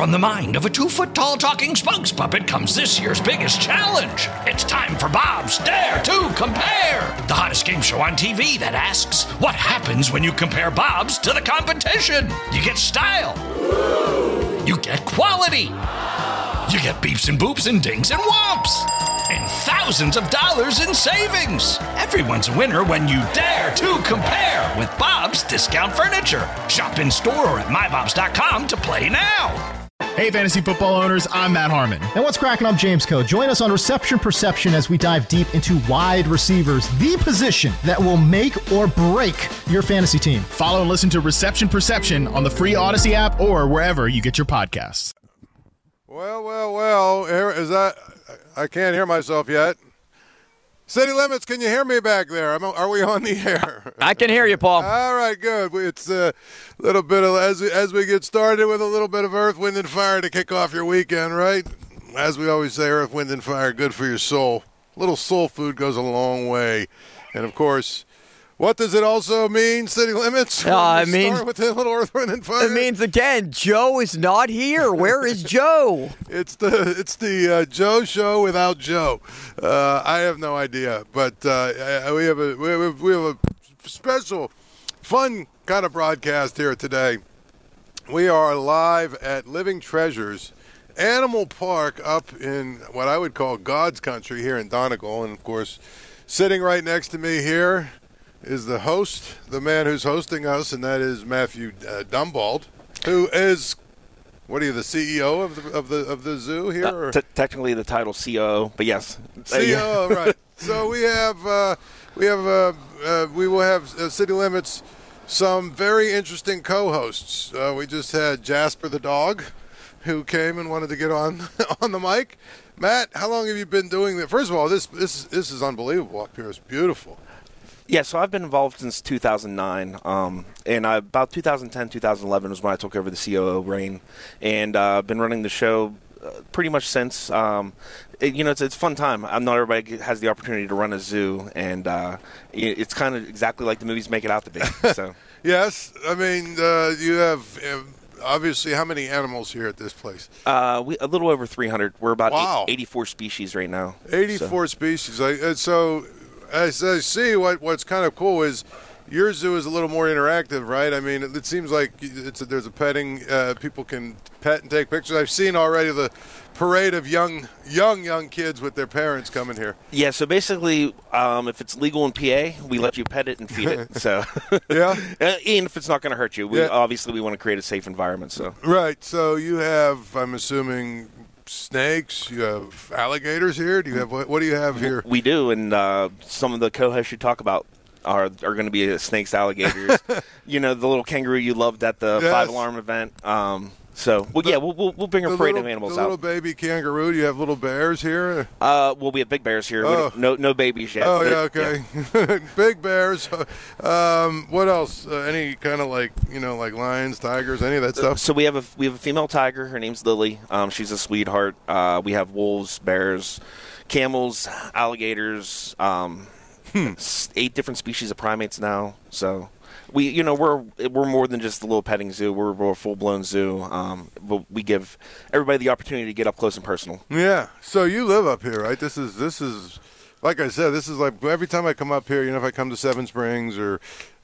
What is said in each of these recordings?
From the mind of a 2-foot-tall talking spokes puppet comes this year's biggest challenge. It's time for Bob's Dare to Compare, the hottest game show on TV that asks, what happens when you compare Bob's to the competition? You get style. You get quality. You get beeps and boops and dings and whomps. And thousands of dollars in savings. Everyone's a winner when you dare to compare with Bob's Discount Furniture. Shop in store or at mybobs.com to play now. Hey, fantasy football owners, I'm Matt Harmon. And what's cracking? I'm James Coe. Join us on Reception Perception as we dive deep into wide receivers, the position that will make or break your fantasy team. Follow and listen to Reception Perception on the free Odyssey app or wherever you get your podcasts. Well. Is that? I can't hear myself yet. City Limits, can you hear me back there? Are we on the air? I can hear you, Paul. All right, good. It's a little bit of, as we get started with a little bit of Earth, Wind, and Fire to kick off your weekend, right? As we always say, Earth, Wind, and Fire, good for your soul. A little soul food goes a long way. And, of course, what does it also mean, City Limits? It means start with a little Earth, Wind, and Fire. It means again, Joe is not here. Where is Joe? It's the Joe show without Joe. I have no idea, but we have a special, fun kind of broadcast here today. We are live at Living Treasures Animal Park up in what I would call God's country here in Donegal, and of course, sitting right next to me here is the host, the man who's hosting us, and that is Matthew Dumbald, who is, what are you, the CEO of the zoo here? Technically, the title COO, but yes, COO, right? So we will have City Limits some very interesting co-hosts. We just had Jasper the dog, who came and wanted to get on the mic. Matt, how long have you been doing that? First of all, this is unbelievable up here. It's beautiful. Yeah, so I've been involved since 2009, and about 2010, 2011 was when I took over the COO reign, and I've been running the show pretty much since. It's a fun time. Not everybody has the opportunity to run a zoo, and it's kind of exactly like the movies make it out to be. So yes, I mean you have. Obviously, how many animals here at this place? A little over 300. We're about 84 species right now. 84 species. So as I see, what's kind of cool is your zoo is a little more interactive, right? I mean, it seems like there's a petting. People can pet and take pictures. I've seen already the parade of young kids with their parents coming here. Yeah, so basically, if it's legal in PA, we let you pet it and feed it. So yeah, and if it's not going to hurt you, obviously we want to create a safe environment. So right. So you have, I'm assuming, snakes. You have alligators here. Do you have what do you have here? We do, and some of the co-hosts you talk about are going to be snakes, alligators. The little kangaroo you loved at the 5-alarm event. We'll bring a parade of animals out. The little baby kangaroo. Do you have little bears here? We have big bears here. No babies yet. Oh, yeah, okay. Yeah. Big bears. What else? Any kind of like lions, tigers, any of that stuff? So we have a female tiger. Her name's Lily. She's a sweetheart. We have wolves, bears, camels, alligators, 8 different species of primates now. So we're more than just a little petting zoo. We're a full-blown zoo. But we give everybody the opportunity to get up close and personal. Yeah. So you live up here, right? This is like I said, this is like every time I come up here, if I come to Seven Springs or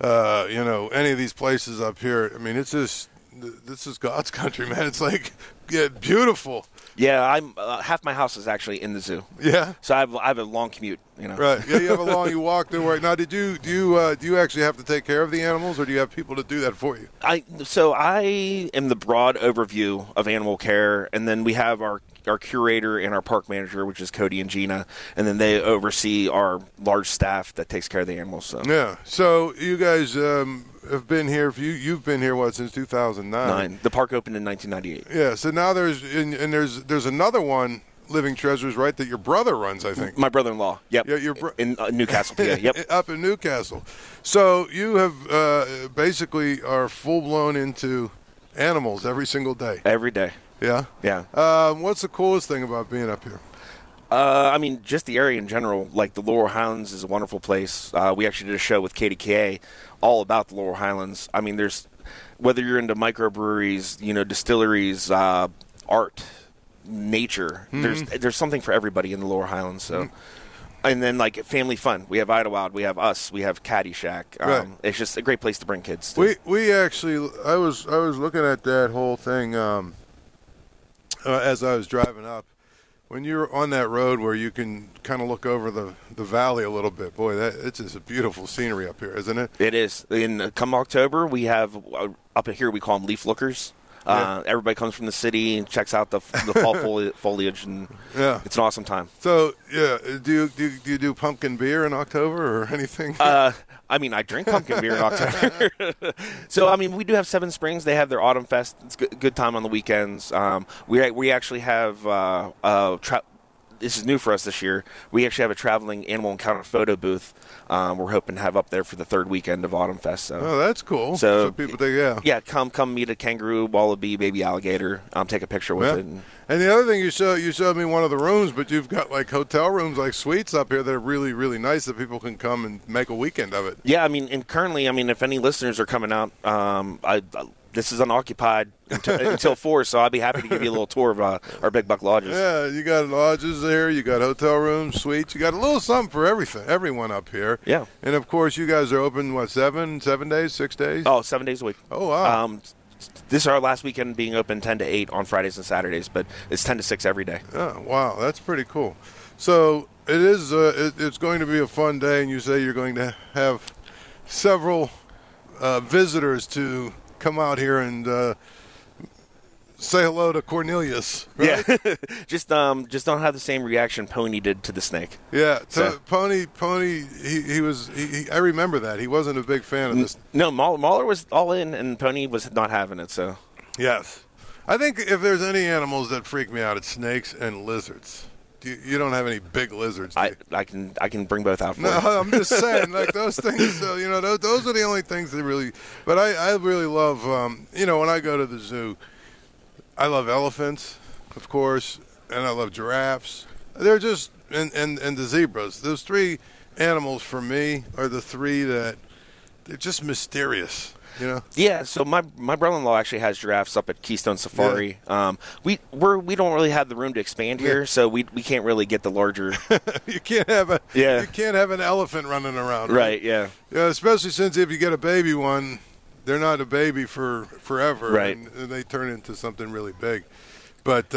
any of these places up here, I mean, this is God's country, man. It's like beautiful. Yeah, I'm half my house is actually in the zoo. Yeah. So I have a long commute. Right. Yeah, you have a long. You walk to work. Now, do you actually have to take care of the animals, or do you have people to do that for you? I am the broad overview of animal care, and then we have our curator and our park manager, which is Cody and Gina, and then they oversee our large staff that takes care of the animals. So. Yeah. So you guys have been here. You've been here since 2009. The park opened in 1998. Yeah. So now there's another one, Living Treasures, right? That your brother runs, I think. My brother-in-law. Yep. Yeah. In Newcastle, PA. Yep. Up in Newcastle. So you have basically are full blown into animals every single day. Every day. Yeah. Yeah. What's the coolest thing about being up here? Just the area in general. Like the Laurel Highlands is a wonderful place. We actually did a show with KDKA all about the Laurel Highlands. I mean, there's whether you're into microbreweries, distilleries, art, nature. There's something for everybody in the Lower Highlands. So. And then, like, family fun. We have Idlewild, we have us, we have Caddyshack. Right. It's just a great place to bring kids to. We actually, I was looking at that whole thing as I was driving up. When you're on that road where you can kind of look over the valley a little bit, boy, it's just a beautiful scenery up here, isn't it? It is. Come October, we have, up here we call them leaf lookers. Everybody comes from the city and checks out the fall foliage, and it's an awesome time. So, do you do pumpkin beer in October or anything? I mean, I drink pumpkin beer in October. So, I mean, we do have Seven Springs. They have their Autumn Fest. It's good time on the weekends. We actually have this is new for us this year. We actually have a traveling animal encounter photo booth. We're hoping to have up there for the third weekend of Autumn Fest. So. Oh, that's cool. So people think, yeah, come meet a kangaroo, wallaby, baby alligator. Take a picture with it. And the other thing you showed me one of the rooms, but you've got like hotel rooms, like suites up here that are really, really nice that people can come and make a weekend of it. Yeah, I mean, and currently, if any listeners are coming out, this is unoccupied until 4, so I'd be happy to give you a little tour of our Big Buck Lodges. Yeah, you got lodges there, you got hotel rooms, suites, you got a little something for everyone up here. Yeah. And, of course, you guys are open, 7 days, 6 days? Oh, 7 days a week. Oh, wow. This is our last weekend being open 10 to 8 on Fridays and Saturdays, but it's 10 to 6 every day. Oh, wow, that's pretty cool. So it is. It's going to be a fun day, and you say you're going to have several visitors to come out here and say hello to Cornelius. Right? Yeah, just don't have the same reaction Pony did to the snake. Yeah, Pony. He was. I remember that he wasn't a big fan of this. No, Mahler was all in, and Pony was not having it. So yes, I think if there's any animals that freak me out, it's snakes and lizards. You don't have any big lizards. Do you? I can bring both out for you. No, I'm just saying, like those things. Those are the only things that really. But I really love. When I go to the zoo, I love elephants, of course, and I love giraffes. They're just and the zebras. Those three animals for me are the three that they're just mysterious. Yeah, so my brother-in-law actually has giraffes up at Keystone Safari. Yeah. We don't really have the room to expand here, so we can't really get the larger. You can't have an elephant running around. Right. Yeah. Yeah, especially since if you get a baby one, they're not a baby for forever. Right. And they turn into something really big. But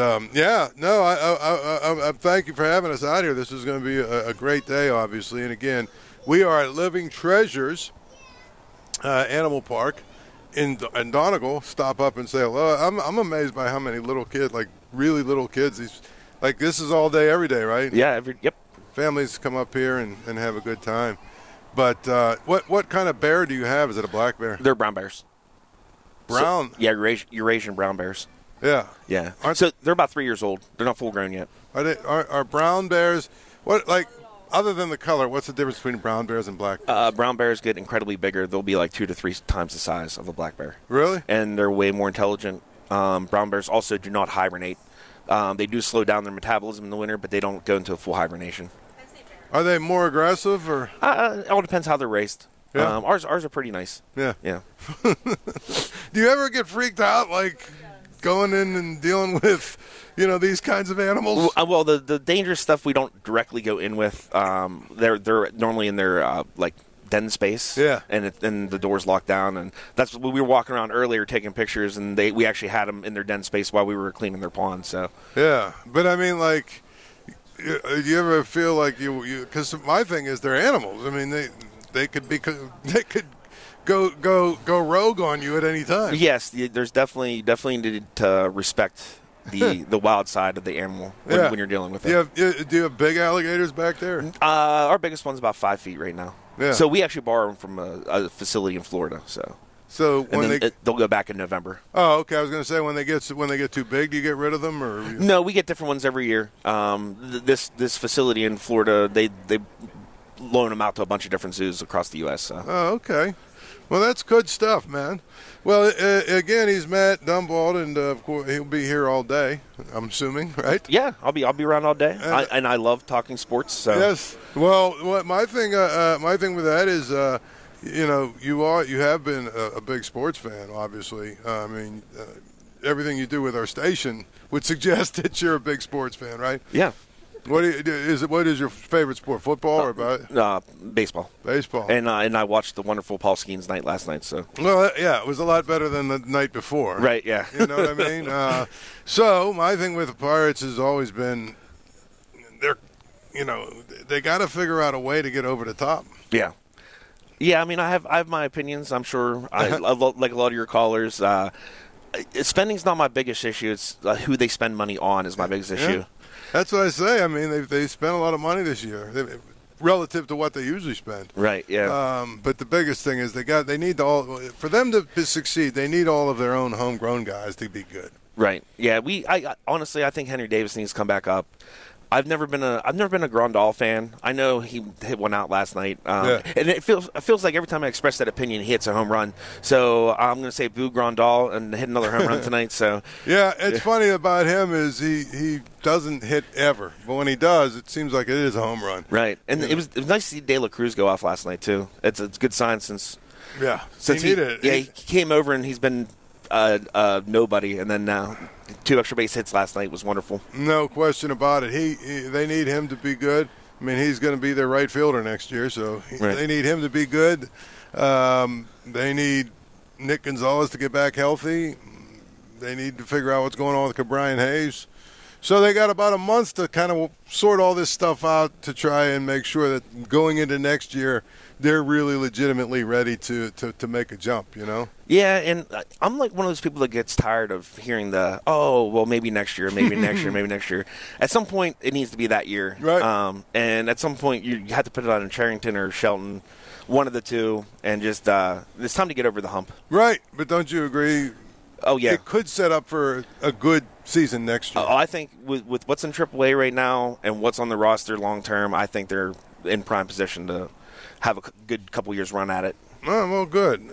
I thank you for having us out here. This is going to be a great day, obviously. And again, we are at Living Treasures Animal Park in Donegal. Stop up and say hello. I'm amazed by how many little kids, like really little kids. This is all day, every day, right? Yeah. Yep. Families come up here and have a good time. But what kind of bear do you have? Is it a black bear? They're brown bears. Brown? So, yeah, Eurasian brown bears. Yeah. Yeah. So they're about 3 years old. They're not full grown yet. Are brown bears other than the color, what's the difference between brown bears and black bears? Brown bears get incredibly bigger. They'll be like 2 to 3 times the size of a black bear. Really? And they're way more intelligent. Brown bears also do not hibernate. They do slow down their metabolism in the winter, but they don't go into a full hibernation. Are they more aggressive or? It all depends how they're raised. Yeah. Ours are pretty nice. Yeah. Yeah. Do you ever get freaked out, like going in and dealing with, these kinds of animals? Well, the dangerous stuff we don't directly go in with. They're normally in their den space. Yeah. And the door's locked down, and that's we were walking around earlier taking pictures, and we actually had them in their den space while we were cleaning their pond. So. Yeah, but I mean, like, do you ever feel like because my thing is they're animals. I mean, they could go rogue on you at any time. Yes, there's definitely need to respect the wild side of the animal when you're dealing with it. Do you have big alligators back there? Our biggest one's about 5 feet right now. Yeah. So we actually borrow them from a facility in Florida. So when they'll go back in November. Oh, okay. I was going to say when they get too big, do you get rid of them or? No, we get different ones every year. This facility in Florida, they loan them out to a bunch of different zoos across the U.S. So. Oh, okay. Well, that's good stuff, man. Well, again, he's Matt Dumbold, and of course he'll be here all day. I'm assuming, right? Yeah, I'll be around all day, and I love talking sports. So. Yes. Well, my thing with that is, you have been a big sports fan, obviously. I mean, everything you do with our station, would suggest that you're a big sports fan, right? Yeah. What is your favorite sport? Football or Baseball. Baseball. And I watched the wonderful Paul Skeens night last night. So. Well, yeah, it was a lot better than the night before. Right. Yeah. You know what I mean? So my thing with the Pirates has always been, they got to figure out a way to get over the top. Yeah. Yeah. I mean, I have my opinions. I'm sure. Like a lot of your callers. Spending's not my biggest issue. It's who they spend money on is my biggest issue. Yeah. That's what I say. I mean, they spent a lot of money this year relative to what they usually spend. Right. Yeah. But the biggest thing is they need for them to succeed. They need all of their own homegrown guys to be good. Right. Yeah. I honestly, I think Henry Davis needs to come back up. I've never been a Grandal fan. I know he hit one out last night, and it feels like every time I express that opinion, he hits a home run. So I'm going to say boo Grandal and hit another home run tonight. So yeah, it's funny about him is he doesn't hit ever, but when he does, it seems like it is a home run. Right, and it was nice to see De La Cruz go off last night too. It's a good sign since he came over and he's been nobody, and then now 2 extra base hits last night was wonderful. No question about it. They need him to be good. I mean, he's going to be their right fielder next year, so they need him to be good. They need Nick Gonzalez to get back healthy. They need to figure out what's going on with Ke'Bryan Hayes. So they got about a month to kind of sort all this stuff out to try and make sure that going into next year, they're really legitimately ready to make a jump, you know? Yeah, and I'm like one of those people that gets tired of hearing maybe next year, maybe next year, maybe next year. At some point, it needs to be that year. Right. And at some point, you have to put it on Charrington or Shelton, one of the two, and just it's time to get over the hump. Right, but don't you agree? Oh, yeah. It could set up for a good season next year. I think with what's in AAA right now and what's on the roster long term, I think they're in prime position to have a good couple years run at it. Oh, well, good.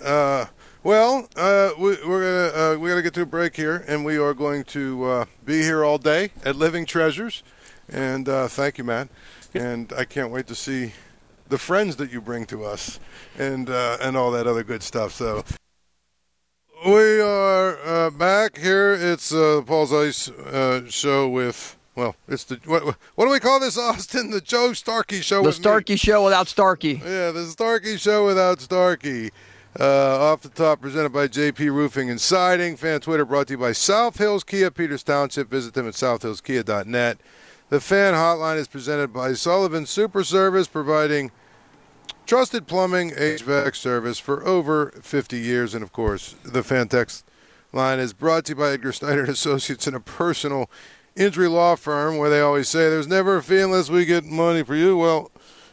We're gonna get to a break here, and we are going to be here all day at Living Treasures. And thank you, Matt. And I can't wait to see the friends that you bring to us, and all that other good stuff. So we are back here. It's Paul's Ice show with. Well, it's the what do we call this, Austin? The Joe Starkey show. The Starkey show without Starkey. Yeah, the Starkey show without Starkey. Off the top, presented by JP Roofing and Siding. Fan Twitter brought to you by South Hills Kia, Peters Township. Visit them at southhillskia.net. The Fan Hotline is presented by Sullivan Super Service, providing trusted plumbing, HVAC service for over 50 years. And, of course, the Fan Text line is brought to you by Edgar Snyder & Associates in a personal injury law firm where they always say there's never a fee unless we get money for you. Well,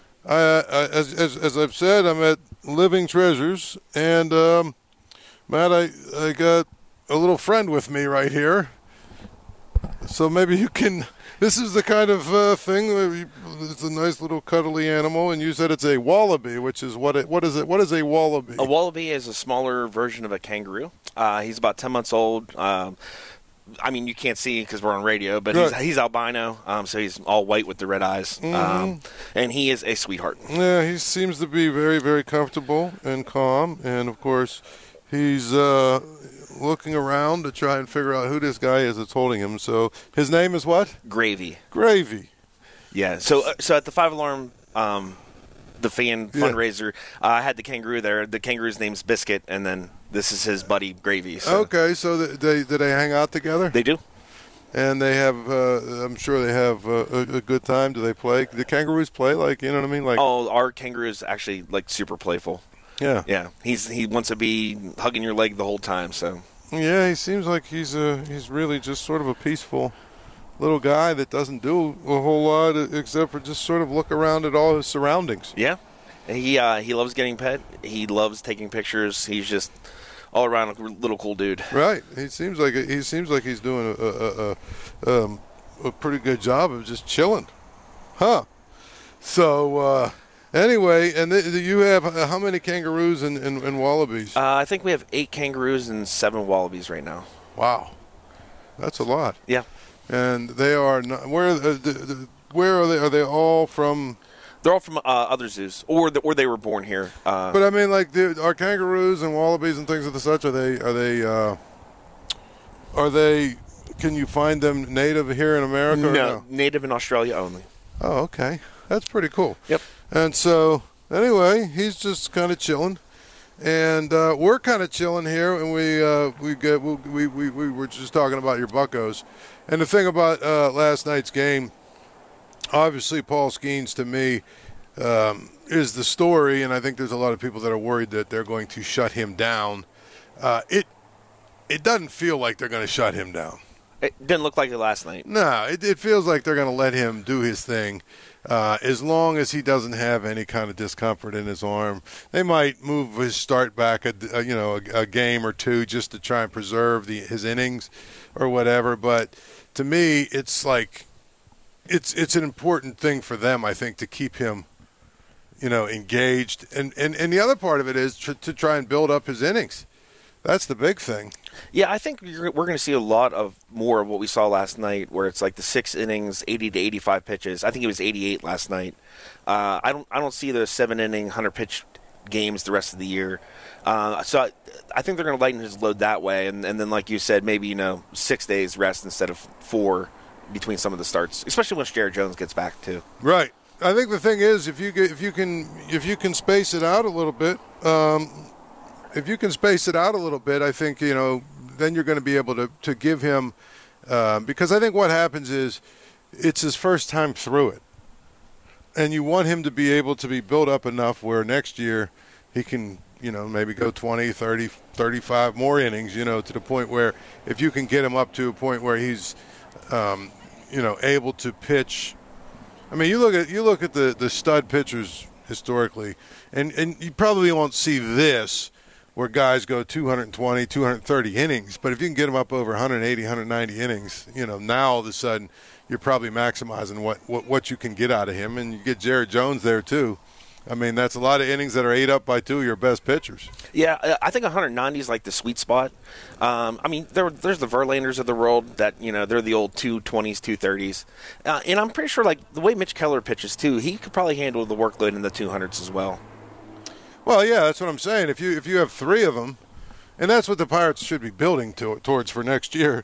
as I've said, I'm at Living Treasures, and Matt, I got a little friend with me right here, so maybe you can. This is the kind of thing. It's a nice little cuddly animal, and you said it's a wallaby, which is what is it? What is a wallaby? A wallaby is a smaller version of a kangaroo. He's about 10 months old. I mean, you can't see because we're on radio, but he's albino, so he's all white with the red eyes, and he is a sweetheart. Yeah, he seems to be very, very comfortable and calm, and of course, he's looking around to try and figure out who this guy is that's holding him. So his name is what? Gravy. Gravy. Yeah. So at the 5 Alarm. The fan fundraiser, I had the kangaroo there. The kangaroo's name's Biscuit, and then this is his buddy Gravy. So. Okay, so do they hang out together? They do. And they have, I'm sure they have a good time. Do they play? Do kangaroos play? Like, you know what I mean? Like, our kangaroo is actually like super playful. Yeah. Yeah. He wants to be hugging your leg the whole time. So. Yeah, he seems like he's really just sort of a peaceful little guy that doesn't do a whole lot except for just sort of look around at all his surroundings. Yeah, he loves getting pet. He loves taking pictures. He's just all around a little cool dude. Right. He seems like he's doing a pretty good job of just chilling, huh? So anyway, and you have how many kangaroos and wallabies? I think we have 8 kangaroos and 7 wallabies right now. Wow, that's a lot. Yeah. And they are not, where are they? Are they all from? They're all from other zoos, or they were born here. But I mean, like, are kangaroos and wallabies and things of the such? Are they can you find them native here in America? No, native in Australia only. Oh, okay. That's pretty cool. Yep. And so, anyway, he's just kind of chilling. And we're kind of chilling here, and we were just talking about your Buccos. And the thing about last night's game, obviously Paul Skeens, to me, is the story, and I think there's a lot of people that are worried that they're going to shut him down. It doesn't feel like they're going to shut him down. It didn't look like it last night. No, it feels like they're going to let him do his thing. As long as he doesn't have any kind of discomfort in his arm, they might move his start back a game or two just to try and preserve his innings or whatever. But to me, it's like it's an important thing for them, I think, to keep him, engaged. And the other part of it is to try and build up his innings. That's the big thing. Yeah, I think we're going to see a lot more of what we saw last night, where it's like the 6 innings, 80 to 85 pitches. I think it was 88 last night. I don't see the 7-inning, 100-pitch games the rest of the year. So I think they're going to lighten his load that way, and then, like you said, maybe 6 days rest instead of 4 between some of the starts, especially once Jared Jones gets back too. Right. I think the thing is, if you can space it out a little bit. If you can space it out a little bit, I think, then you're going to be able to give him because I think what happens is it's his first time through it. And you want him to be able to be built up enough where next year he can, maybe go 20, 30, 35 more innings, to the point where if you can get him up to a point where he's, able to pitch. I mean, you look at the stud pitchers historically, and you probably won't see this where guys go 220, 230 innings. But if you can get them up over 180, 190 innings, now all of a sudden you're probably maximizing what you can get out of him. And you get Jared Jones there too. I mean, that's a lot of innings that are ate up by 2 of your best pitchers. Yeah, I think 190 is like the sweet spot. I mean, there's the Verlanders of the world that, they're the old 220s, 230s. And I'm pretty sure, like, the way Mitch Keller pitches too, he could probably handle the workload in the 200s as well. Well, yeah, that's what I'm saying. If you have 3 of them, and that's what the Pirates should be building towards for next year.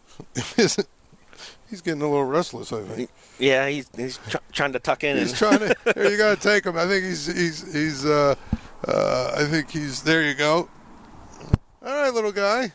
He's getting a little restless, I think. Yeah, he's trying to tuck in. He's trying to. Here, you got to take him. I think he's. I think he's. There you go. All right, little guy.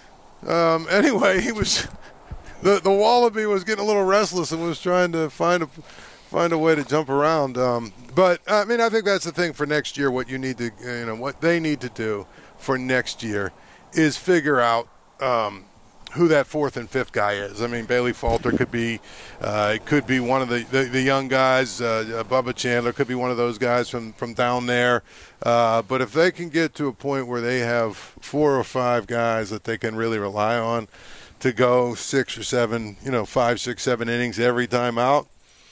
Anyway, he was. The wallaby was getting a little restless and was trying to find a way to jump around. But I mean, I think that's the thing for next year. What you need to, what they need to do for next year is figure out who that 4th and 5th guy is. I mean, Bailey Falter could be one of the young guys. Bubba Chandler could be one of those guys from down there. But if they can get to a point where they have 4 or 5 guys that they can really rely on to go 6 or 7, 5, 6, 7 innings every time out.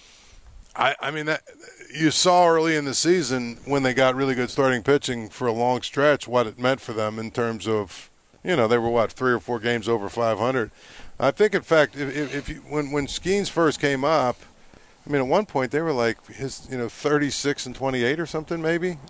I mean, that you saw early in the season when they got really good starting pitching for a long stretch what it meant for them in terms of, they were 3 or 4 games over 500. I think, in fact, when Skeens first came up, I mean, at one point they were like 36 and 28 or something maybe.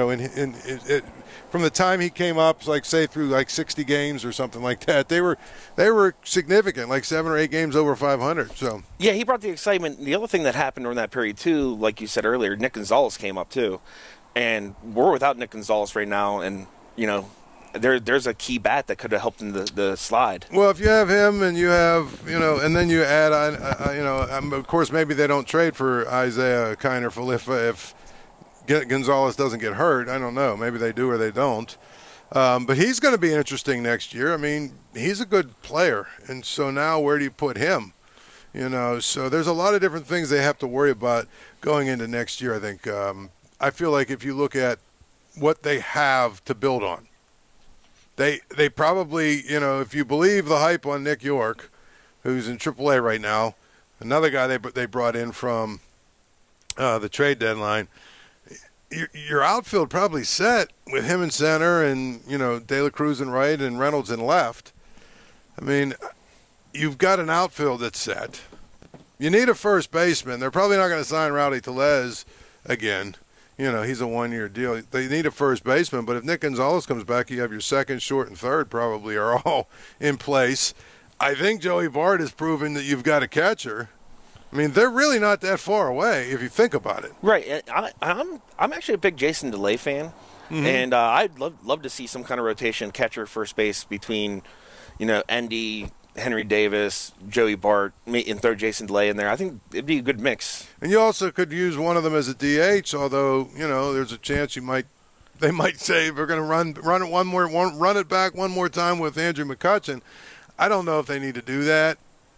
From the time he came up, like say through like 60 games or something like that, they were significant, like 7 or 8 games over 500. So yeah, he brought the excitement. The other thing that happened during that period too, like you said earlier, Nick Gonzalez came up too, and we're without Nick Gonzalez right now, and there's a key bat that could have helped in the slide. Well, if you have him and you have, and then you add on, of course, maybe they don't trade for Isaiah Kiner Falefa if Gonzalez doesn't get hurt. I don't know. Maybe they do or they don't. But he's going to be interesting next year. I mean, he's a good player. And so now where do you put him? So there's a lot of different things they have to worry about going into next year, I think. I feel like if you look at what they have to build on, they probably, if you believe the hype on Nick York, who's in AAA right now, another guy they brought in from the trade deadline, your outfield probably set with him in center and, De La Cruz in right and Reynolds in left. I mean, you've got an outfield that's set. You need a first baseman. They're probably not going to sign Rowdy Tellez again. He's a 1-year deal. They need a first baseman, but if Nick Gonzalez comes back, you have your second, short, and third probably are all in place. I think Joey Bart has proven that you've got a catcher. I mean, they're really not that far away if you think about it. Right. I'm actually a big Jason DeLay fan, and I'd love to see some kind of rotation catcher first base between, Endy, Henry Davis, Joey Bart, and throw Jason DeLay in there. I think it'd be a good mix. And you also could use one of them as a DH, although there's a chance they might say we're going to run it back one more time with Andrew McCutchen. I don't know if they need to do that.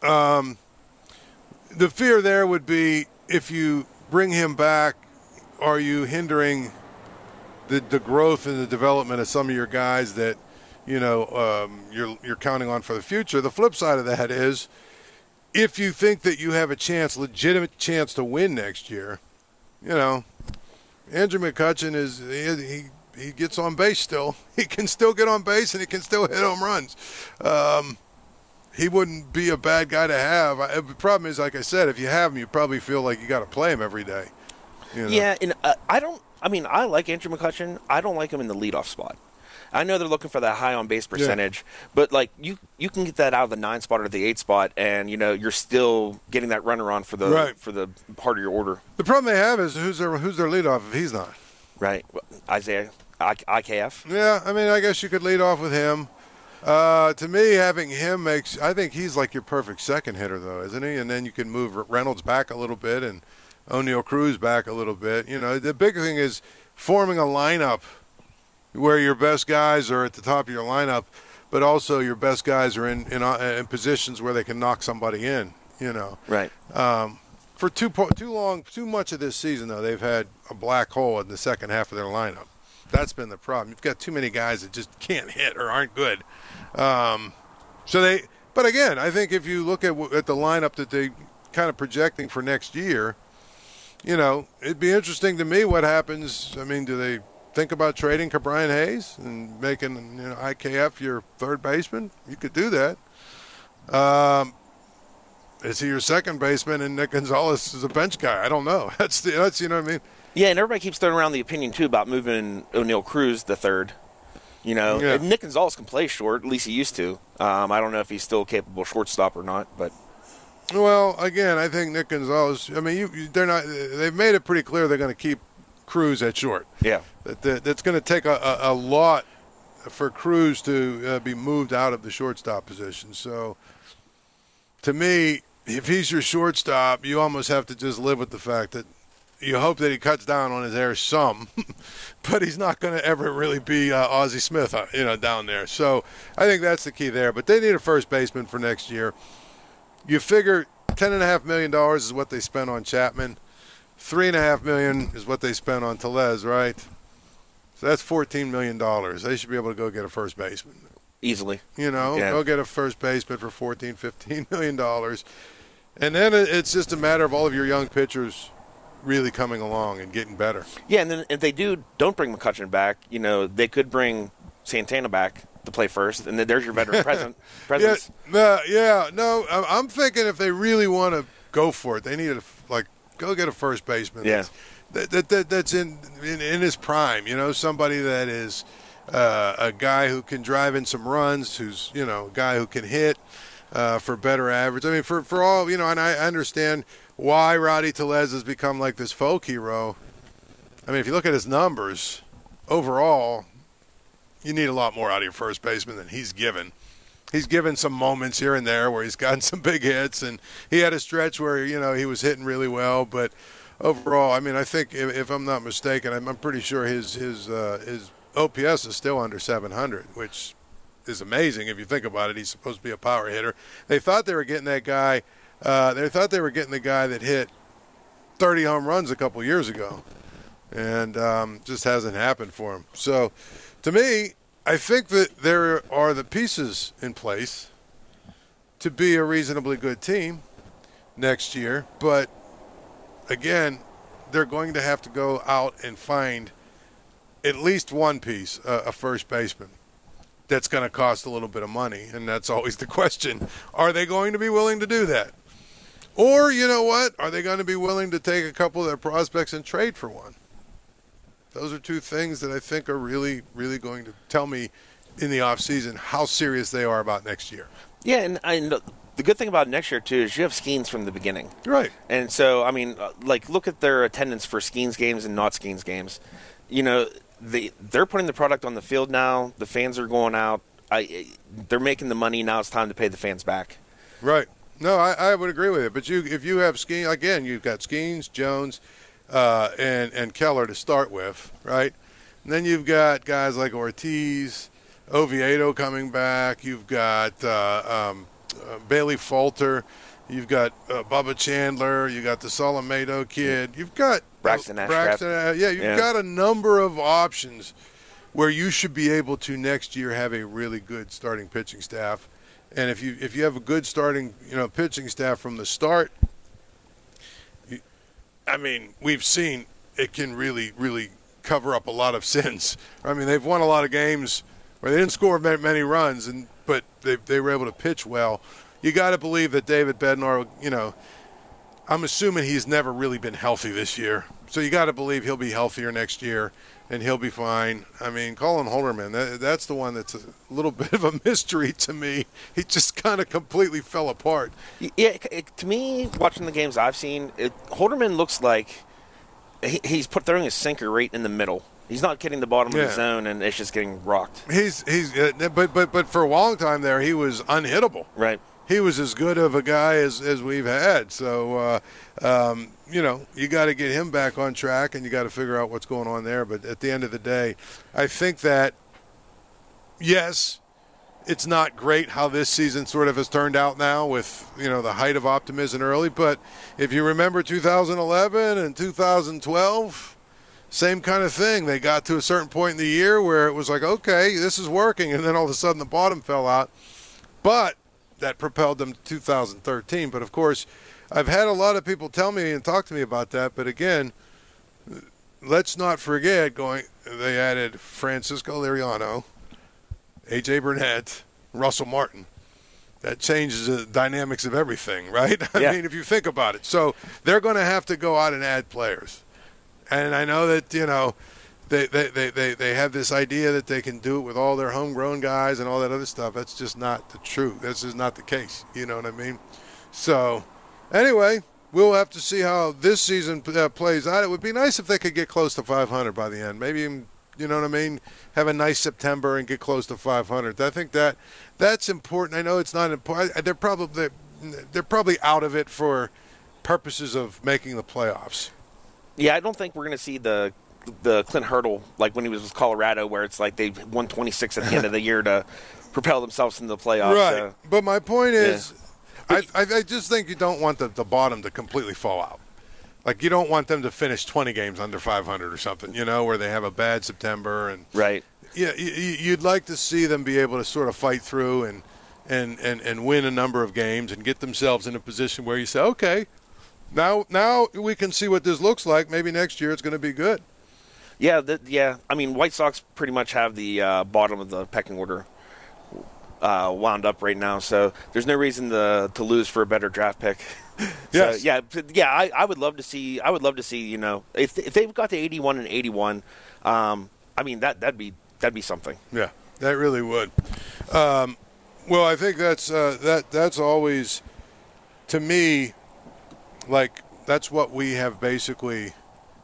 The fear there would be if you bring him back, are you hindering the growth and the development of some of your guys that you're counting on for the future? The flip side of that is, if you think that you have a legitimate chance to win next year, Andrew McCutchen he gets on base still. He can still get on base and he can still hit home runs. He wouldn't be a bad guy to have. The problem is, like I said, if you have him, you probably feel like you got to play him every day. Yeah, and I like Andrew McCutchen. I don't like him in the leadoff spot. I know they're looking for that high on base percentage, but like you can get that out of the 9 spot or the 8 spot, and you're still getting that runner on for the part of your order. The problem they have is who's their leadoff if he's not. Right, Isaiah IKF. Yeah, I mean, I guess you could lead off with him. To me, having him I think he's like your perfect second hitter, though, isn't he? And then you can move Reynolds back a little bit and O'Neill Cruz back a little bit. The big thing is forming a lineup where your best guys are at the top of your lineup, but also your best guys are in positions where they can knock somebody in. Right. For too much of this season, though, they've had a black hole in the second half of their lineup. That's been the problem. You've got too many guys that just can't hit or aren't good. But again, I think if you look at the lineup that they kind of projecting for next year, it'd be interesting to me what happens. I mean, do they think about trading Ke'Bryan Hayes and making IKF your third baseman? You could do that. Is he your second baseman and Nick Gonzalez is a bench guy? I don't know. That's you know what I mean? Yeah, and everybody keeps throwing around the opinion, too, about moving O'Neill Cruz the third. Nick Gonzalez can play short. At least he used to. I don't know if he's still a capable shortstop or not, but. Well, again, I think Nick Gonzalez. I mean, they're not. They've made it pretty clear they're going to keep Cruz at short. Yeah. That's going to take a lot for Cruz to be moved out of the shortstop position. So, to me, if he's your shortstop, you almost have to just live with the fact that you hope that he cuts down on his errors some, but he's not going to ever really be Ozzie Smith, down there. So I think that's the key there. But they need a first baseman for next year. You figure $10.5 million is what they spent on Chapman. $3.5 million is what they spent on Tellez, right? So that's $14 million. They should be able to go get a first baseman. Easily. Go get a first baseman for $15 million. And then it's just a matter of all of your young pitchers really coming along and getting better. Yeah, and then if they don't bring McCutchen back, they could bring Santana back to play first, and then there's your veteran presence. No, I'm thinking if they really want to go for it, they need to go get a first baseman. Yeah. That's in his prime. Somebody that is a guy who can drive in some runs, who's a guy who can hit for better average. I mean, for all and I understand why Rowdy Tellez has become like this folk hero. I mean, if you look at his numbers overall, you need a lot more out of your first baseman than he's given. He's given some moments here and there where he's gotten some big hits, and he had a stretch where he was hitting really well. But overall, I mean, I think if I'm not mistaken, I'm pretty sure his OPS is still under 700, which is amazing if you think about it. He's supposed to be a power hitter. They thought they were getting that guy. They thought they were getting the guy that hit 30 home runs a couple years ago, and just hasn't happened for him. So, to me, I think that there are the pieces in place to be a reasonably good team next year. But, again, they're going to have to go out and find at least one piece, a first baseman. That's going to cost a little bit of money, and that's always the question. Are they going to be willing to do that? Or, you know what, are they going to be willing to take a couple of their prospects and trade for one? Those are two things that I think are really, really going to tell me in the offseason how serious they are about next year. Yeah, and the good thing about next year, too, is you have Skeens from the beginning. Right. And so, I mean, look at their attendance for Skeens games and not Skeens games. You know, they're putting the product on the field now. The fans are going out. They're making the money. Now it's time to pay the fans back. Right. No, I would agree with it. But if you have Skeens, again, you've got Skeens, Jones, and Keller to start with, right? And then you've got guys like Ortiz, Oviedo coming back. You've got Bailey Falter. You've got Bubba Chandler. You've got the Solomedo kid. You've got Braxton Ashcraft. You've got a number of options where you should be able to next year have a really good starting pitching staff. And if you have a good starting pitching staff from the start, we've seen it can really, really cover up a lot of sins. I mean, they've won a lot of games where they didn't score many runs, but they were able to pitch well. You got to believe that David Bednar, I'm assuming he's never really been healthy this year. So you got to believe he'll be healthier next year, and he'll be fine. I mean, Colin Holderman, that's the one that's a little bit of a mystery to me. He just kind of completely fell apart. Yeah, to me, watching the games I've seen, Holderman looks like he's throwing his sinker right in the middle. He's not getting the bottom of the zone, and it's just getting rocked. But for a long time there, he was unhittable. Right. He was as good of a guy as we've had. So, you got to get him back on track, and you got to figure out what's going on there. But at the end of the day, I think that, yes, it's not great how this season sort of has turned out now with, the height of optimism early. But if you remember 2011 and 2012, same kind of thing. They got to a certain point in the year where it was like, okay, this is working. And then all of a sudden the bottom fell out. But that propelled them to 2013. But, of course, I've had a lot of people tell me and talk to me about that. But, again, let's not forget they added Francisco Liriano, A.J. Burnett, Russell Martin. That changes the dynamics of everything, right? Yeah. I mean, if you think about it. So they're going to have to go out and add players. And I know that, they have this idea that they can do it with all their homegrown guys and all that other stuff. That's just not the truth. That's just not the case. You know what I mean? So, anyway, we'll have to see how this season plays out. It would be nice if they could get close to 500 by the end. Maybe, you know what I mean? Have a nice September and get close to 500. I think that's important. I know it's not important. They're probably out of it for purposes of making the playoffs. Yeah, I don't think we're going to see the Clint Hurdle like when he was with Colorado, where it's like they won 26 at the end of the year to propel themselves into the playoffs. Right. So. But my point is, I just think you don't want the bottom to completely fall out. Like, you don't want them to finish 20 games under 500 or something, where they have a bad September. And right. Yeah, you'd like to see them be able to sort of fight through and win a number of games and get themselves in a position where you say, okay, now we can see what this looks like. Maybe next year it's going to be good. Yeah, I mean, White Sox pretty much have the bottom of the pecking order wound up right now, so there's no reason to lose for a better draft pick. Yes. So, I would love to see. If they've got the 81 and 81, that'd be something. Yeah, that really would. Well, I think that's always, to me, like, that's what we have basically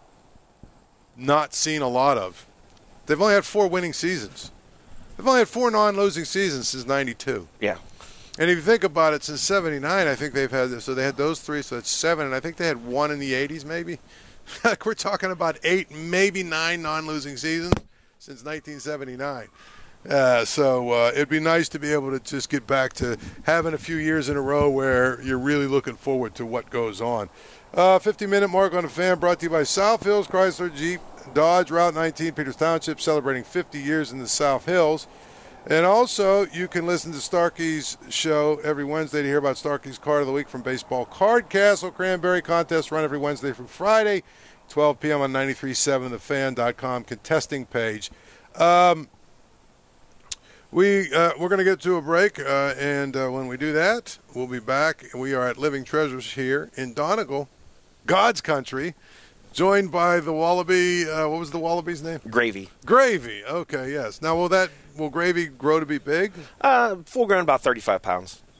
not seen a lot of. They've only had 4 winning seasons. They've only had 4 non-losing seasons since '92. Yeah. And if you think about it, since '79, I think they've had this. So they had those 3, so that's 7, and I think they had 1 in the '80s, maybe. Like, we're talking about 8, maybe 9 non-losing seasons since 1979. So it'd be nice to be able to just get back to having a few years in a row where you're really looking forward to what goes on. 50-minute mark on the Fan, brought to you by South Hills Chrysler Jeep Dodge, Route 19, Peters Township, celebrating 50 years in the South Hills. And also, you can listen to Starkey's show every Wednesday to hear about Starkey's Card of the Week from Baseball Card Castle. Cranberry contest run every Wednesday through Friday, 12 p.m. on 93.7, thefan.com contesting page. We're going to get to a break, and when we do that, we'll be back. We are at Living Treasures here in Donegal, God's country, joined by the Wallaby. What was the Wallaby's name? Gravy. Gravy. Okay, yes. Now, will Gravy grow to be big? Full grown, about 35 pounds.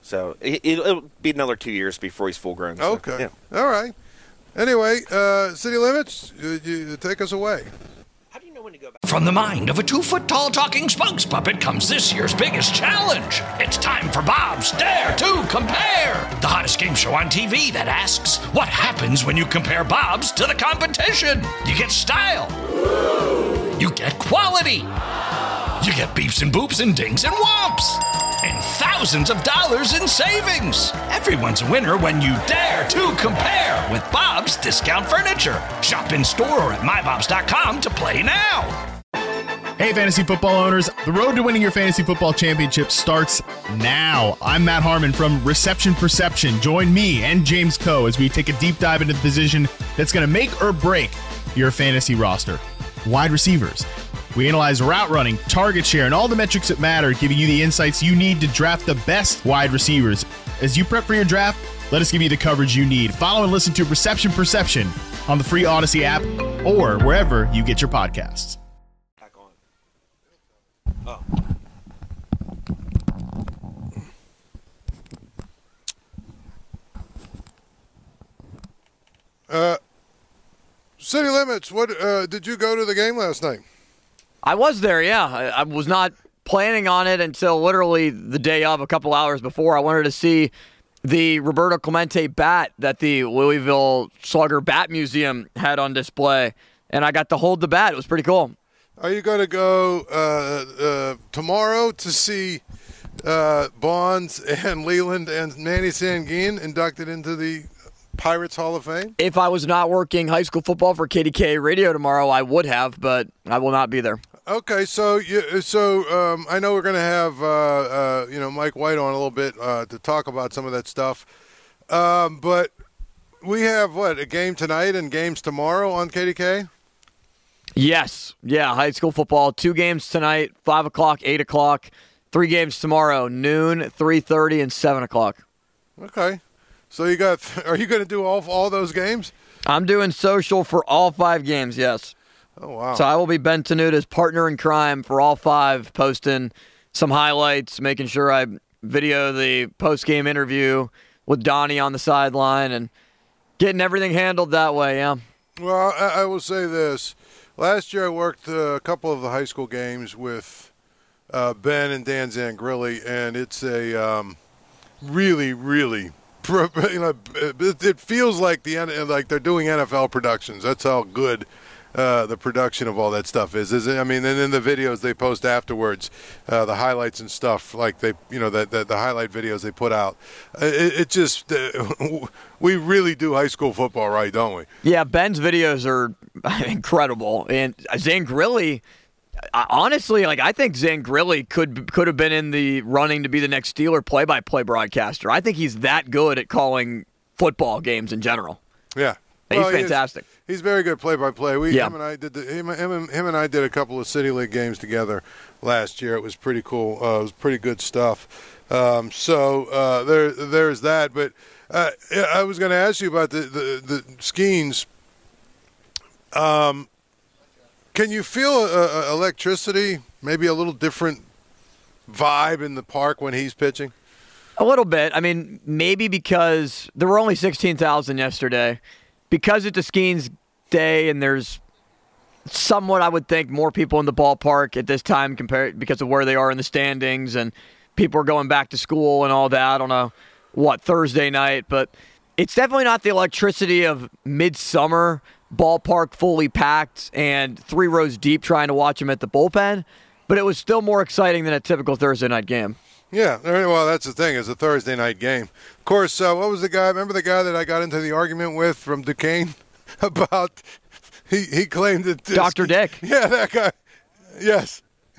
So it'll be another 2 years before he's full grown. So, Okay. yeah. All right. Anyway, City Limits, you take us away. From the mind of a 2-foot-tall talking spokes puppet comes this year's biggest challenge. It's time for Bob's Dare to Compare, the hottest game show on TV that asks, what happens when you compare Bob's to the competition? You get style. You get quality. You get beeps and boops and dings and whomps. And thousands of dollars in savings. Everyone's a winner when you dare to compare with Bob's Discount Furniture. Shop in store or at mybobs.com to play now. Hey, fantasy football owners, the road to winning your fantasy football championship starts now. I'm Matt Harmon from Reception Perception. Join me and James Coe as we take a deep dive into the position that's going to make or break your fantasy roster. Wide receivers. We analyze route running, target share, and all the metrics that matter, giving you the insights you need to draft the best wide receivers. As you prep for your draft, let us give you the coverage you need. Follow and listen to Reception Perception on the free Odyssey app or wherever you get your podcasts. City Limits, what did you go to the game last night? I was there, yeah. I was not planning on it until literally the day of, a couple hours before. I wanted to see the Roberto Clemente bat that the Louisville Slugger Bat Museum had on display, and I got to hold the bat. It was pretty cool. Are you going to go tomorrow to see Bonds and Leland and Manny Sanguine inducted into the Pirates Hall of Fame? If I was not working high school football for KDK Radio tomorrow, I would have, but I will not be there. Okay, so I know we're going to have Mike White on a little bit to talk about some of that stuff, but we have a game tonight and games tomorrow on KDK. Yes, yeah, high school football. 2 games tonight, 5 o'clock, 8 o'clock. 3 games tomorrow, noon, 3:30, and 7 o'clock. Okay, so are you going to do all those games? I'm doing social for all 5 games. Yes. Oh, wow. So I will be Ben Tenuda's partner in crime for all 5, posting some highlights, making sure I video the post-game interview with Donnie on the sideline, and getting everything handled that way, yeah. Well, I will say this. Last year I worked a couple of the high school games with Ben and Dan Zangrilli, and it's a really, really it feels like they're doing NFL productions. That's how good the production of all that stuff is. I mean, and in the videos they post afterwards, the highlights and stuff, like the highlight videos they put out. It just we really do high school football right, don't we? Yeah, Ben's videos are incredible, and Zangrilli. Honestly, I think Zangrilli could have been in the running to be the next Steeler play-by-play broadcaster. I think he's that good at calling football games in general. Yeah. He's fantastic. He's very good play-by-play. Him and I did him and I did a couple of City League games together last year. It was pretty cool. It was pretty good stuff. There's that. But I was going to ask you about the Skeens. Can you feel electricity? Maybe a little different vibe in the park when he's pitching? A little bit. I mean, maybe because there were only 16,000 yesterday. Because it's a Skeens day and there's somewhat, I would think, more people in the ballpark at this time compared because of where they are in the standings, and people are going back to school and all that on a Thursday night. But it's definitely not the electricity of midsummer, ballpark fully packed and 3 rows deep trying to watch them at the bullpen. But it was still more exciting than a typical Thursday night game. Yeah, well, that's the thing. It's a Thursday night game. Of course, what was the guy? Remember the guy that I got into the argument with from Duquesne about? He claimed that Dr. Dick. Yeah, that guy. Yes.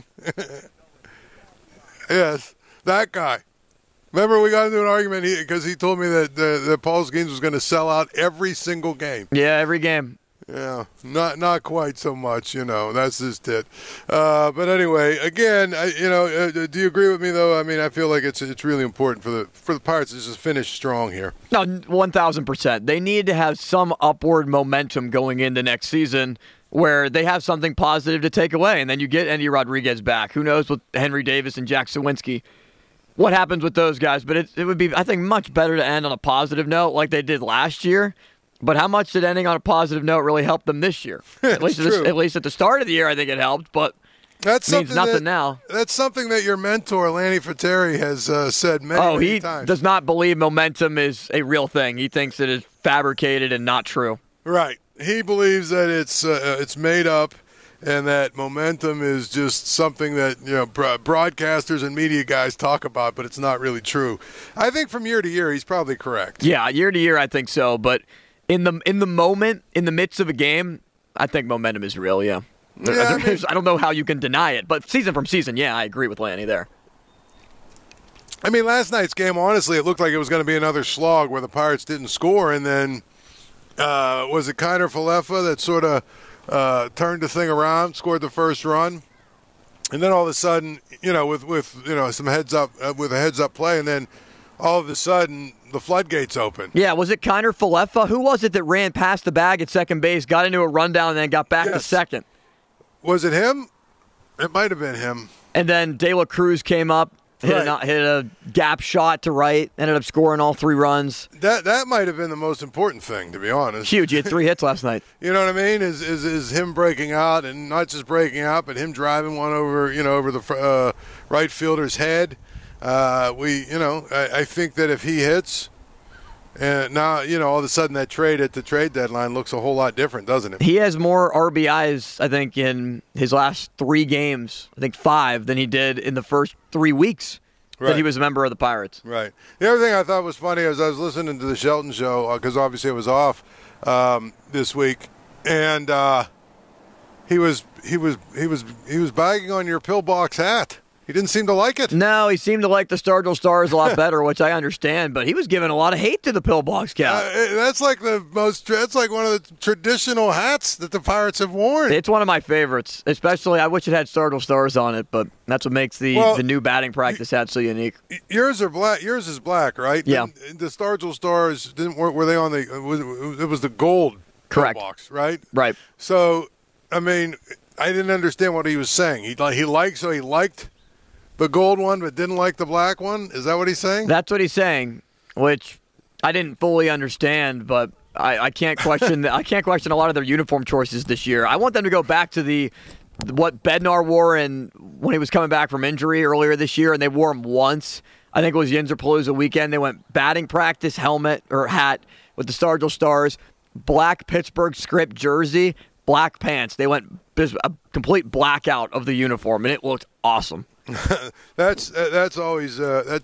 Yes, that guy. Remember we got into an argument because he told me that Paul Skeens was going to sell out every single game. Yeah, every game. Yeah, not quite so much, that's just it. But anyway, again, do you agree with me though? I mean, I feel like it's really important for the Pirates to just finish strong here. No, 1,000%. They need to have some upward momentum going into next season where they have something positive to take away, and then you get Andy Rodriguez back. Who knows with Henry Davis and Jack Sawinski what happens with those guys. But it would be, I think, much better to end on a positive note like they did last year. But how much did ending on a positive note really help them this year? At least at the start of the year, I think it helped, but that's means nothing now. That's something that your mentor, Lanny Fratteri, has said many times. He does not believe momentum is a real thing. He thinks it is fabricated and not true. Right. He believes that it's made up, and that momentum is just something that broadcasters and media guys talk about, but it's not really true. I think from year to year, he's probably correct. Yeah, year to year, I think so. But in the moment, in the midst of a game, I think momentum is real. Yeah. I don't know how you can deny it, but season from season, yeah, I agree with Lanny there. I mean, last night's game, honestly, it looked like it was going to be another slog where the Pirates didn't score, and then was it Kiner Falefa that sort of turned the thing around, scored the first run, and then all of a sudden, with some heads up play, and then all of a sudden the floodgates open. Yeah, was it Kiner Falefa? Who was it that ran past the bag at second base, got into a rundown, and then got back to second? Was it him? It might have been him. And then De La Cruz came up. Hit a gap shot to right, ended up scoring all 3 runs. That might have been the most important thing, to be honest. Huge. He had 3 hits last night. You know what I mean? Is him breaking out, and not just breaking out, but him driving one over the right fielder's head. I think that if he hits, and now all of a sudden that trade at the trade deadline looks a whole lot different, doesn't it? He has more RBIs, I think, in his last 3 games, I think 5, than he did in the first 3 weeks that he was a member of the Pirates. Right. The other thing I thought was funny is I was listening to the Shelton show because obviously it was off this week, and he was bagging on your pillbox hat. He didn't seem to like it. No, he seemed to like the Sturgill Stars a lot better, which I understand. But he was giving a lot of hate to the pillbox cap. That's like that's like one of the traditional hats that the Pirates have worn. It's one of my favorites. Especially, I wish it had Sturgill Stars on it, but that's what makes the new batting practice hat so unique. Yours are black. Yours is black, right? Yeah. The Sturgill Stars were they on the? It was the gold pillbox, right? Right. So, I mean, I didn't understand what he was saying. He liked the gold one, but didn't like the black one? Is that what he's saying? That's what he's saying, which I didn't fully understand, but I can't question I can't question a lot of their uniform choices this year. I want them to go back to what Bednar wore when he was coming back from injury earlier this year, and they wore him once. I think it was Yinzerpalooza weekend. They went batting practice helmet or hat with the Sturgill Stars, black Pittsburgh script jersey, black pants. They went a complete blackout of the uniform, and it looked awesome. That's always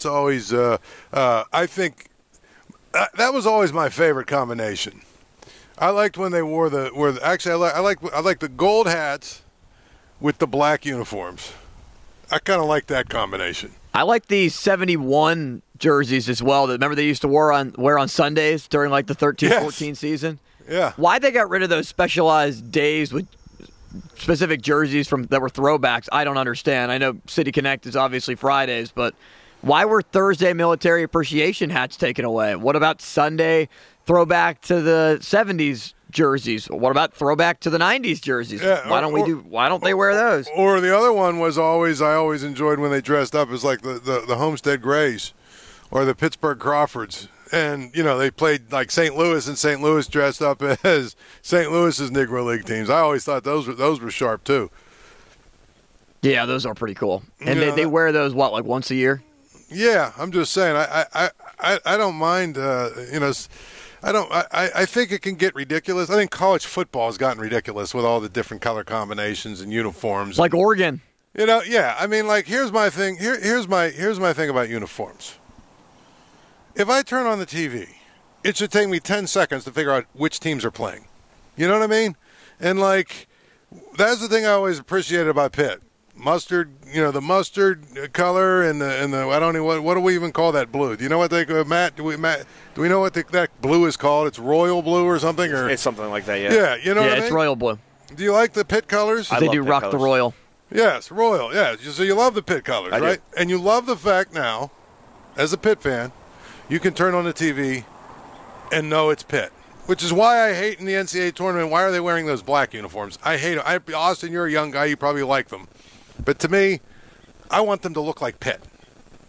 I think that was always my favorite combination. I liked when they wore I like the gold hats with the black uniforms. I kind of like that combination. I like the 71 jerseys as well. Remember they used to wear on Sundays during like the 13-14 season? Yeah. Why they got rid of those specialized days with specific jerseys that were throwbacks, I don't understand. I know City Connect is obviously Fridays, but why were Thursday military appreciation hats taken away? What about Sunday throwback to the 70s jerseys? What about throwback to the 90s jerseys? Yeah, why don't they wear those? Or the other one was I always enjoyed when they dressed up as like the Homestead Grays or the Pittsburgh Crawfords. And, they played like St. Louis, and St. Louis dressed up as St. Louis's Negro League teams. I always thought those were sharp, too. Yeah, those are pretty cool. And they wear those, like once a year? Yeah, I'm just saying. I don't mind, I think it can get ridiculous. I think college football has gotten ridiculous with all the different color combinations and uniforms. Like Oregon. Yeah. I mean, like, here's my thing. Here's my thing about uniforms. If I turn on the TV, it should take me 10 seconds to figure out which teams are playing. You know what I mean? And, like, that's the thing I always appreciated about Pitt. Mustard, the mustard color and the I don't know what do we even call that blue? Do you know what Matt? Do we know what that blue is called? It's royal blue or something, or it's something like that. Yeah. Yeah, you know what I mean? It's royal blue. Do you like the Pitt colors? They do rock colors. The royal. Yes, royal. Yeah. So you love the Pitt colors, right? Do. And you love the fact now, as a Pitt fan, you can turn on the TV and know it's Pitt, which is why I hate in the NCAA tournament. Why are they wearing those black uniforms? I hate them. Austin, you're a young guy. You probably like them. But to me, I want them to look like Pitt.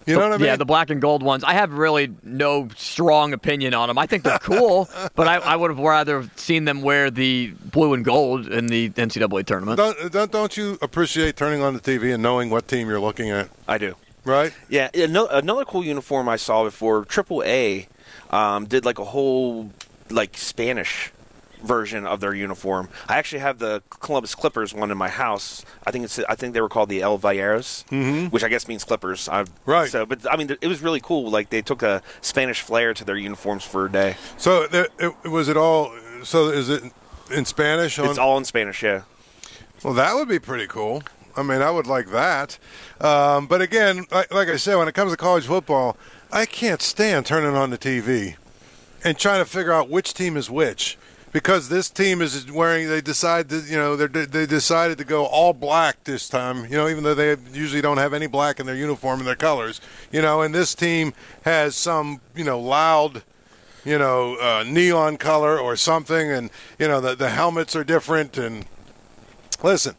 You know what I mean? Yeah, the black and gold ones. I have really no strong opinion on them. I think they're cool, but I would have rather seen them wear the blue and gold in the NCAA tournament. Don't you appreciate turning on the TV and knowing what team you're looking at? I do. Right? Yeah. Another cool uniform I saw before, AAA did like a whole like Spanish version of their uniform. I actually have the Columbus Clippers one in my house. I think they were called the El Valleros, which I guess means Clippers. Right. So, but I mean, it was really cool. Like they took a Spanish flair to their uniforms for a day. So was it all? So is it in Spanish? It's all in Spanish. Yeah. Well, that would be pretty cool. I mean, I would like that. But again, like I said, when it comes to college football, I can't stand turning on the TV and trying to figure out which team is which. Because this team is wearing, they decided to go all black this time, even though they usually don't have any black in their uniform and their colors, and this team has some, loud, neon color or something, and, the helmets are different. And listen,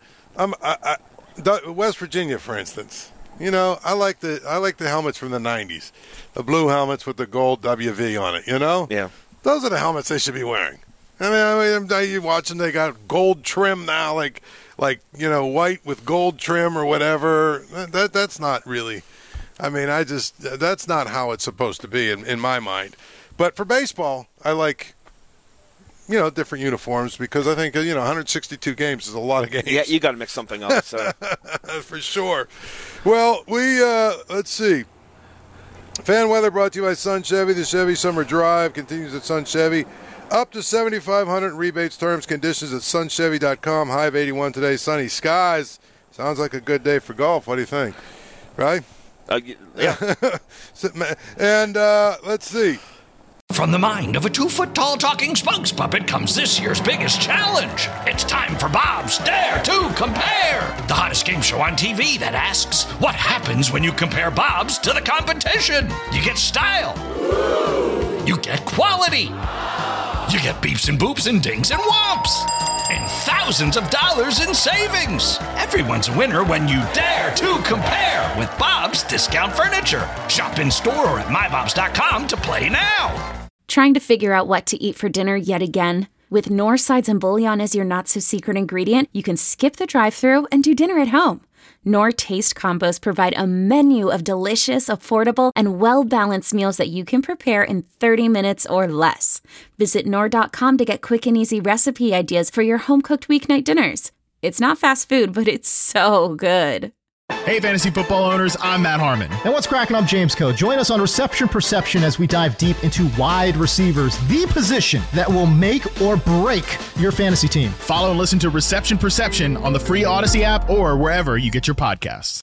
West Virginia, for instance, I like the helmets from the 90s, the blue helmets with the gold WV on it, Yeah. Those are the helmets they should be wearing. I mean, you watch them, they got gold trim now, like white with gold trim or whatever. That's not really, I mean, that's not how it's supposed to be in my mind. But for baseball, I like, different uniforms because I think, 162 games is a lot of games. Yeah, you got to mix something up. So. For sure. Well, let's see. Fan weather brought to you by Sun Chevy. The Chevy Summer Drive continues at Sun Chevy. Up to $7,500 in rebates, terms, conditions at sunchevy.com. High of 81 today. Sunny skies. Sounds like a good day for golf. What do you think? Right? Yeah. And let's see. From the mind of a 2-foot-tall talking spokes puppet comes this year's biggest challenge. It's time for Bob's Dare to Compare, the hottest game show on TV that asks, what happens when you compare Bob's to the competition? You get style. You get quality. You get beeps and boops and dings and whomps. And thousands of dollars in savings. Everyone's a winner when you dare to compare with Bob's Discount Furniture. Shop in store or at mybobs.com to play now. Trying to figure out what to eat for dinner yet again? With Knorr Sides and Bouillon as your not-so-secret ingredient, you can skip the drive-thru and do dinner at home. Knorr Taste Combos provide a menu of delicious, affordable, and well-balanced meals that you can prepare in 30 minutes or less. Visit Knorr.com to get quick and easy recipe ideas for your home-cooked weeknight dinners. It's not fast food, but it's so good. Hey, fantasy football owners, I'm Matt Harmon. And what's cracking? I'm James Coe. Join us on Reception Perception as we dive deep into wide receivers, the position that will make or break your fantasy team. Follow and listen to Reception Perception on the free Odyssey app or wherever you get your podcasts.